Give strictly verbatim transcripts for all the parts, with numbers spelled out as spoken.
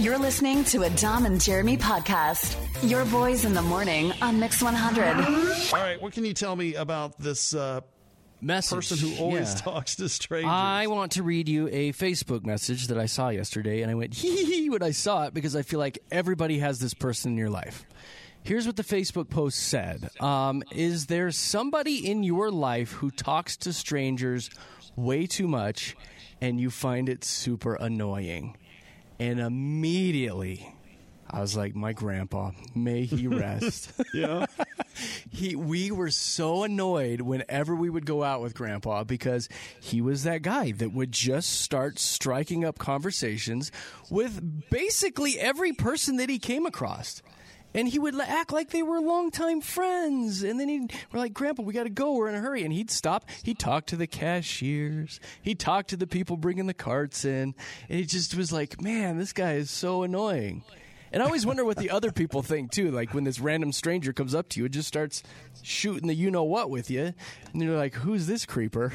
You're listening to a Dom and Jeremy podcast. Your boys in the morning on Mix one hundred. All right, what can you tell me about this uh, message person who always yeah. talks to strangers? I want to read you a Facebook message that I saw yesterday, and I went hee hee hee when I saw it because I feel like everybody has this person in your life. Here's what the Facebook post said. Um, is there somebody in your life who talks to strangers way too much and you find it super annoying? And immediately, I was like, my grandpa, may he rest. Yeah. he, we were so annoyed whenever we would go out with Grandpa because he was that guy that would just start striking up conversations with basically every person that he came across. And he would act like they were longtime friends. And then he'd, we're like, Grandpa, we got to go. We're in a hurry. And he'd stop. He'd talk to the cashiers. He'd talk to the people bringing the carts in. And it just was like, man, this guy is so annoying. And I always wonder what the other people think, too. Like when this random stranger comes up to you and just starts shooting the you-know-what with you. And you're like, who's this creeper?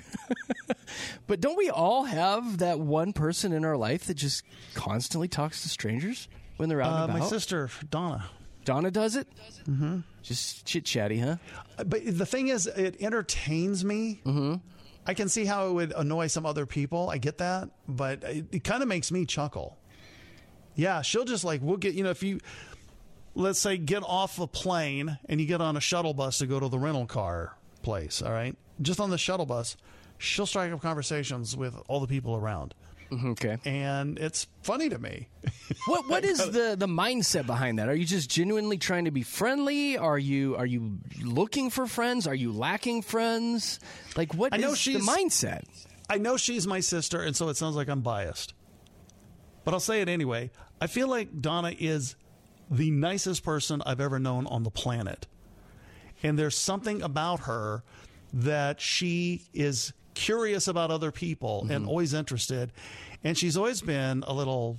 But don't we all have that one person in our life that just constantly talks to strangers when they're out Uh, and about? my sister, Donna. Donna does it? Mm-hmm. Just chit-chatty, huh? But the thing is, it entertains me. Mm-hmm. I can see how it would annoy some other people. I get that. But it, it kind of makes me chuckle. Yeah, she'll just like, we'll get, you know, if you, let's say, get off a plane and you get on a shuttle bus to go to the rental car place, all right? Just on the shuttle bus, she'll strike up conversations with all the people around. Okay. And it's funny to me. What what is the, the mindset behind that? Are you just genuinely trying to be friendly? Are you are you looking for friends? Are you lacking friends? Like what I know is she's, the mindset? I know she's my sister, and so it sounds like I'm biased. But I'll say it anyway. I feel like Donna is the nicest person I've ever known on the planet. And there's something about her that she is curious about other people mm-hmm. and always interested, and she's always been a little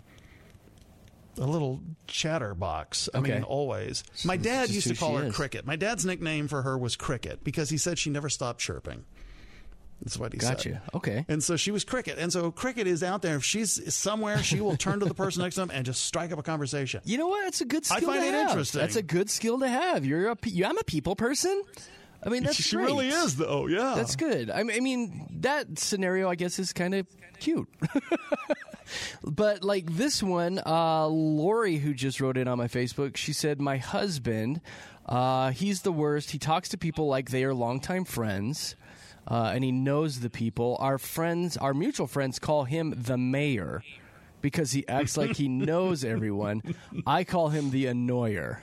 a little chatterbox. I okay. mean, always. My dad used to call her is. Cricket. My dad's nickname for her was Cricket because he said she never stopped chirping. That's what he gotcha. said. Gotcha. Okay. And so she was Cricket. And so Cricket is out there. If she's somewhere, she will turn to the person next to them and just strike up a conversation. You know what? That's a good skill I find to it have. interesting. That's a good skill to have. You're a, I'm a people person. I mean, that's she great. really is, though. Yeah, that's good. I mean, that scenario, I guess, is kind of cute. But like this one, uh, Lori, who just wrote in on my Facebook, she said, "My husband, uh, he's the worst. He talks to people like they are longtime friends, uh, and he knows the people. Our friends, our mutual friends, call him the mayor." Because he acts like he knows everyone. I call him the annoyer.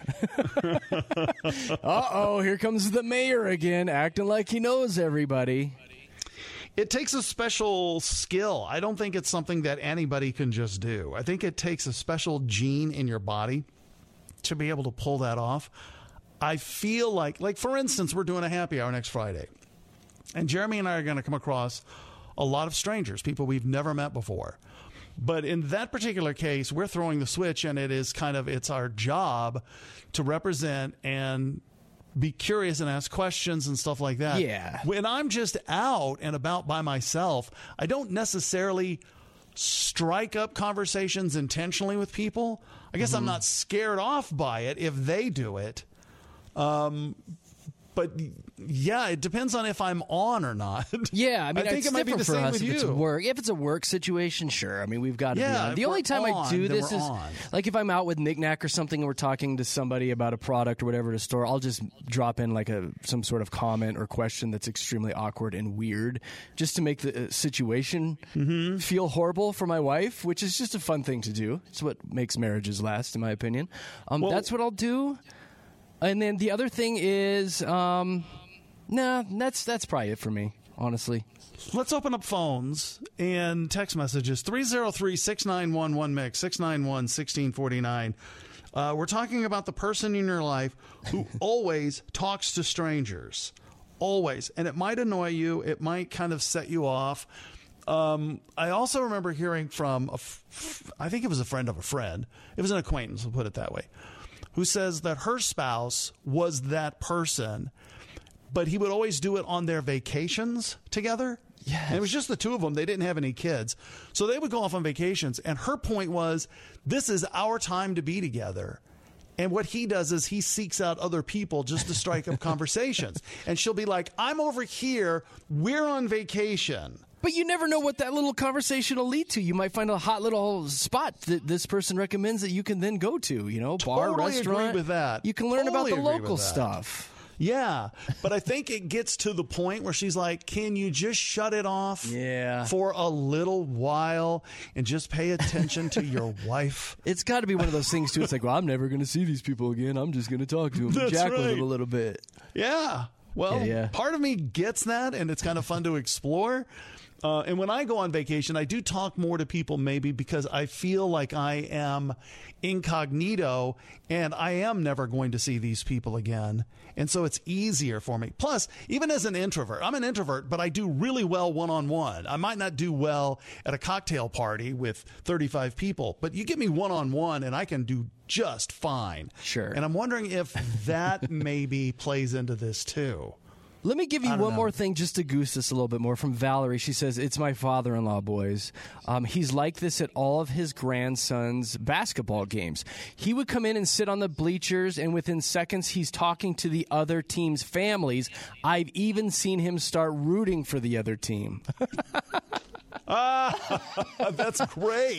Uh-oh, here comes the mayor again, acting like he knows everybody. It takes a special skill. I don't think it's something that anybody can just do. I think it takes a special gene in your body to be able to pull that off. I feel like, like for instance, we're doing a happy hour next Friday. And Jeremy and I are going to come across a lot of strangers, people we've never met before. But in that particular case, we're throwing the switch, and it is kind of, it's our job to represent and be curious and ask questions and stuff like that. Yeah. When I'm just out and about by myself, I don't necessarily strike up conversations intentionally with people. I guess mm-hmm. I'm not scared off by it if they do it. Um, But yeah, it depends on if I'm on or not. Yeah, I mean, I think it's it might be the for same us with if you. It's work. If it's a work situation, sure. I mean, we've got to yeah, be on. The only time on, I do this is on. like if I'm out with Nick Nack or something and we're talking to somebody about a product or whatever at a store, I'll just drop in like a some sort of comment or question that's extremely awkward and weird just to make the situation mm-hmm. feel horrible for my wife, which is just a fun thing to do. It's what makes marriages last, in my opinion. Um, well, that's what I'll do. And then the other thing is... Um, Nah, that's that's probably it for me, honestly. Let's open up phones and text messages. three oh three, six nine one, one mix, six nine one, one six four nine. Uh, we're talking about the person in your life who always talks to strangers. Always. And it might annoy you. It might kind of set you off. Um, I also remember hearing from, a f- I think it was a friend of a friend. It was an acquaintance, we'll put it that way, who says that her spouse was that person, but he would always do it on their vacations together Yes. And it was just the two of them. They didn't have any kids. So they would go off on vacations. And her point was, this is our time to be together. And what he does is he seeks out other people just to strike up conversations. And she'll be like, I'm over here. We're on vacation. But you never know what that little conversation will lead to. You might find a hot little spot that this person recommends that you can then go to, you know, bar, Totally restaurant. agree with that. You can learn Totally about the agree local with that. stuff. Yeah, but I think it gets to the point where she's like, can you just shut it off Yeah. for a little while and just pay attention to your wife? It's got to be one of those things, too. It's like, well, I'm never going to see these people again. I'm just going to talk to them and That's jack with right. them a little bit. Yeah. Well, Yeah, yeah. part of me gets that, and it's kind of fun to explore. Uh, and when I go on vacation, I do talk more to people maybe because I feel like I am incognito and I am never going to see these people again. And so it's easier for me. Plus, even as an introvert, I'm an introvert, but I do really well one-on-one. I might not do well at a cocktail party with thirty-five people, but you get me one-on-one and I can do just fine. Sure. And I'm wondering if that maybe plays into this too. Let me give you I one don't know. more thing just to goose this a little bit more from Valerie. She says, it's my father-in-law, boys. Um, he's like this at all of his grandson's basketball games. He would come in and sit on the bleachers, and within seconds, he's talking to the other team's families. I've even seen him start rooting for the other team. Ah, that's great.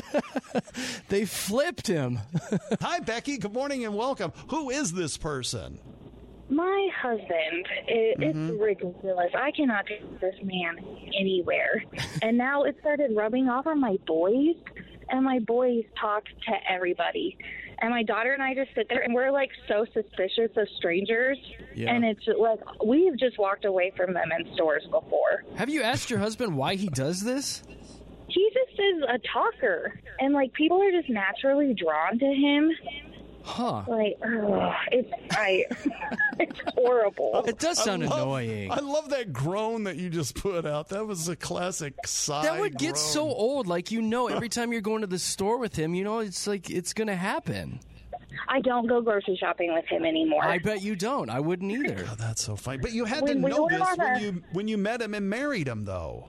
They flipped him. Hi, Becky. Good morning and welcome. Who is this person? My husband, it, Mm-hmm. it's ridiculous. I cannot take this man anywhere. And now it started rubbing off on my boys, and my boys talk to everybody. And my daughter and I just sit there, and we're, like, so suspicious of strangers. Yeah. And it's, like, we've just walked away from them in stores before. Have you asked your husband why he does this? He just is a talker. And, like, people are just naturally drawn to him. Huh. Like, ugh, it's I, it's horrible. It does sound I love- annoying. I love that groan that you just put out. That was a classic sigh. That would get groan. so old. Like, you know, every time you're going to the store with him, you know, it's like it's going to happen. I don't go grocery shopping with him anymore. I bet you don't. I wouldn't either. Oh, that's so funny. But you had When to we know went this on when a- you when you met him and married him, though.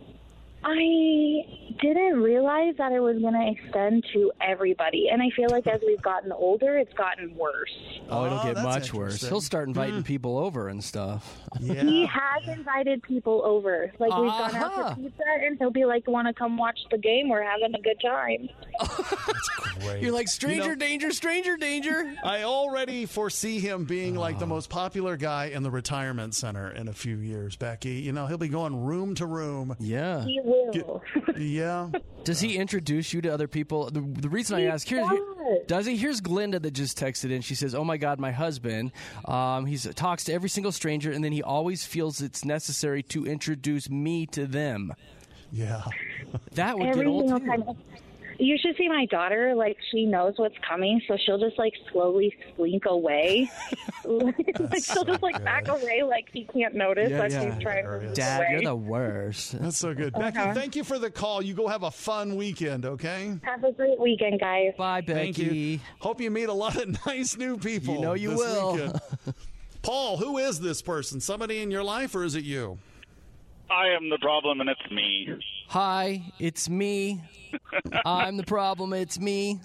I didn't realize that it was going to extend to everybody. And I feel like as we've gotten older, it's gotten worse. Oh, it'll Oh, get that's much worse. interesting. He'll start inviting people over and stuff. Yeah. He has invited people over. Like, we've gone out Uh-huh. for pizza, and he'll be like, want to come watch the game? We're having a good time. Great. You're like, stranger You know, danger, stranger danger. I already foresee him being like the most popular guy in the retirement center in a few years, Becky. You know, he'll be going room to room. Yeah. He will. Yeah. Does he introduce you to other people? The, the reason I He ask, here, does. here- does he? Here's Glinda that just texted in. She says, oh, my God, my husband, um, he talks to every single stranger, and then he always feels it's necessary to introduce me to them. Yeah. That would Every get old, single too. time. You should see my daughter. Like, she knows what's coming, so she'll just, like, slowly slink away. like, she'll so just, like, good. back away like he can't notice Yeah, that yeah. she's trying to Hilarious. move Dad, away. you're the worst. That's so good. Becky, Uh-huh. thank you for the call. You go have a fun weekend, okay? Have a great weekend, guys. Bye, Becky. Thank you. Hope you meet a lot of nice new people. You know you this will. weekend. Paul, who is this person? Somebody in your life, or is it you? I am the problem, and it's me. Hi, it's me. I'm the problem. It's me.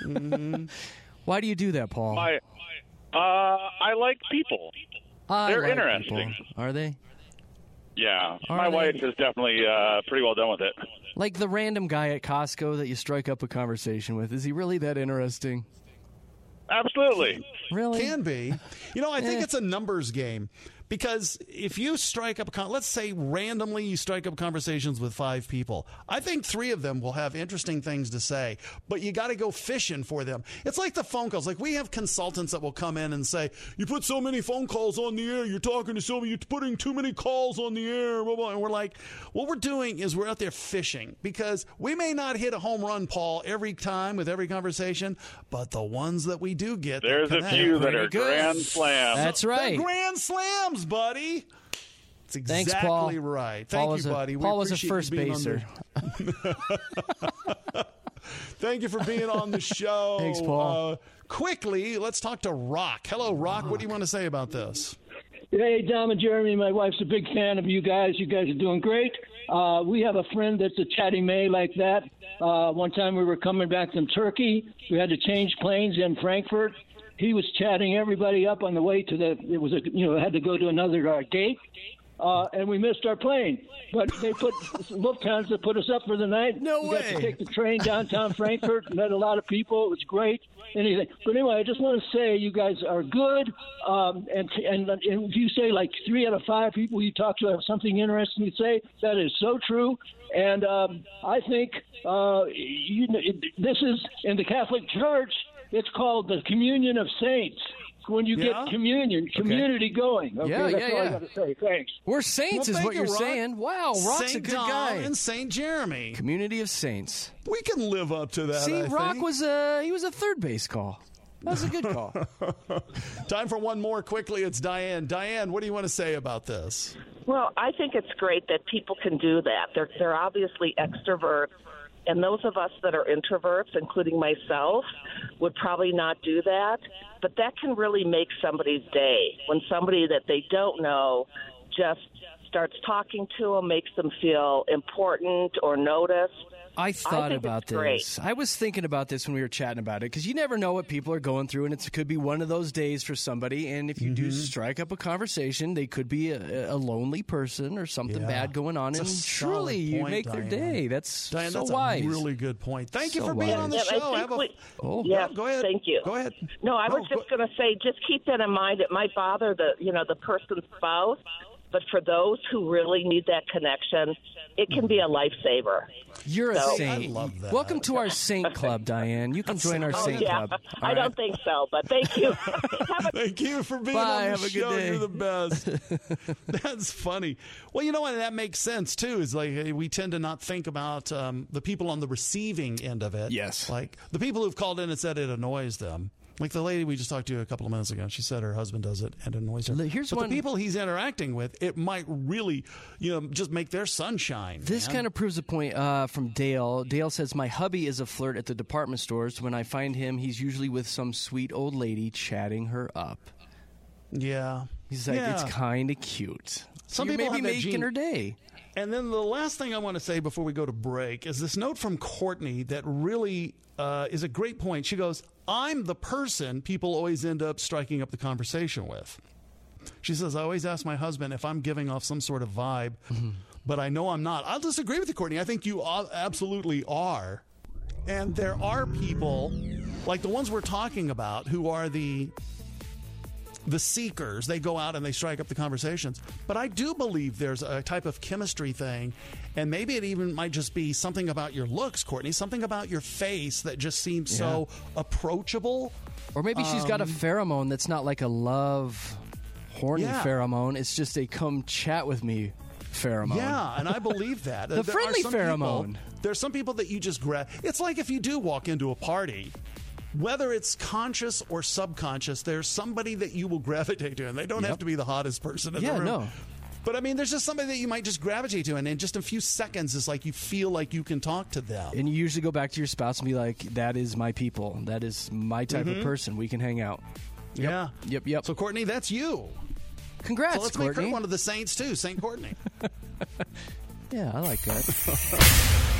Why do you do that, Paul? My, uh, I like people. I they're like interesting. people. Are they? Yeah, Are my they? wife is definitely uh, pretty well done with it. Like the random guy at Costco that you strike up a conversation with. Is he really that interesting? Absolutely. Really? Can be. You know, I think Eh. it's a numbers game. Because if you strike up, a con- let's say randomly you strike up conversations with five people, I think three of them will have interesting things to say, but you got to go fishing for them. It's like the phone calls. Like we have consultants that will come in and say, you put so many phone calls on the air, you're talking to so many, you're putting too many calls on the air, blah, blah. And we're like, what we're doing is we're out there fishing because we may not hit a home run, Paul, every time with every conversation, but the ones that we do get, that There's a connect- few that pretty are good. grand slams. That's They're right. grand slams, buddy. It's exactly Thanks, Paul. right. Paul Thank was you, a- buddy. We Paul was a appreciate first you being on baser. the- Thank you for being on the show. Thanks, Paul. Uh, quickly, let's talk to Rock. Hello, Rock. What do you want to say about this? Hey, Dom and Jeremy, my wife's a big fan of you guys. You guys are doing great. Uh, we have a friend that's a chatty May like that. Uh, one time we were coming back from Turkey. We had to change planes in Frankfurt. He was chatting everybody up on the way to the. It was a you know had to go to another uh, gate, uh, and we missed our plane. But they put Lufthansa put us up for the night. No we way. got to take the train downtown Frankfurt. Met a lot of people. It was great. Anything. But anyway, I just want to say you guys are good. Um, and, and and if you say like three out of five people you talk to have something interesting to say, that is so true. And um, I think uh, you know, it, this is in the Catholic Church. It's called the Communion of Saints. When you Yeah? get communion, community going. Okay, Yeah, that's yeah, all I yeah. got to say. Thanks. We're saints, Well, is thank what you, you're Rock. saying. Wow, Rock's a Saint good Dom guy. and Saint Jeremy. Community of saints. We can live up to that. See, I Rock think. was a he was a third base call. That was a good call. Time for one more quickly. It's Diane. Diane, what do you want to say about this? Well, I think it's great that people can do that. They're they're obviously extroverts, and those of us that are introverts, including myself, would probably not do that. But that can really make somebody's day when somebody that they don't know just starts talking to them, makes them feel important or noticed. I thought think about it's great. this. I was thinking about this when we were chatting about it because you never know what people are going through, and it could be one of those days for somebody. And if you do strike up a conversation, they could be a, a lonely person or something Yeah. bad going on, It's a and solid truly you point, make their Diane. day. That's Diane, so that's wise. a really good point. Thank you So for being wise. on the Yeah, I show. think Have a, we- Oh. Yes, go ahead. thank you. Go ahead. No, I No, was just go- going to say, just keep that in mind. It might bother the, you know, the person's spouse, but for those who really need that connection, it can be a lifesaver. You're a So- saint. I love that. Welcome to our saint club, Diane. You can join our Oh, saint yeah. club. All I right? don't think so, but thank you. Have a Thank you for being Bye, on the have a good show. day. You're the best. That's funny. Well, you know what? That makes sense, too, is like eh, we tend to not think about um, the people on the receiving end of it. Yes. Like the people who've called in and said it annoys them. Like the lady we just talked to a couple of minutes ago. She said her husband does it and it annoys her. Here's but one- the people he's interacting with, it might really, you know, just make their sunshine. This man. kind of proves a point uh, from Dale. Dale says, my hubby is a flirt at the department stores. When I find him, he's usually with some sweet old lady chatting her up. Yeah. He's like, Yeah. it's kind of cute. Some You're people maybe have that making gene- her day. And then the last thing I want to say before we go to break is this note from Courtney that really uh, is a great point. She goes, I'm the person people always end up striking up the conversation with. She says, I always ask my husband if I'm giving off some sort of vibe, but I know I'm not. I'll disagree with you, Courtney. I think you a- absolutely are. And there are people, like the ones we're talking about, who are the the seekers. They go out and they strike up the conversations. But I do believe there's a type of chemistry thing, and maybe it even might just be something about your looks, Courtney, something about your face that just seems so approachable. Or maybe she's got a pheromone that's not like a love, horny Yeah. pheromone. It's just a come chat with me pheromone. Yeah, and I believe that. The There are friendly some pheromone. People, there's some people that you just grab. It's like if you do walk into a party, whether it's conscious or subconscious, there's somebody that you will gravitate to, and they don't Yep. have to be the hottest person in Yeah, the room. no. But I mean, there's just somebody that you might just gravitate to, and in just a few seconds, it's like you feel like you can talk to them. And you usually go back to your spouse and be like, that is my people. That is my type Mm-hmm. of person. We can hang out. Yep. Yeah. Yep, yep. So, Courtney, that's you. Congrats, So let's make Courtney. her one of the saints too, Saint Courtney. Yeah, I like that.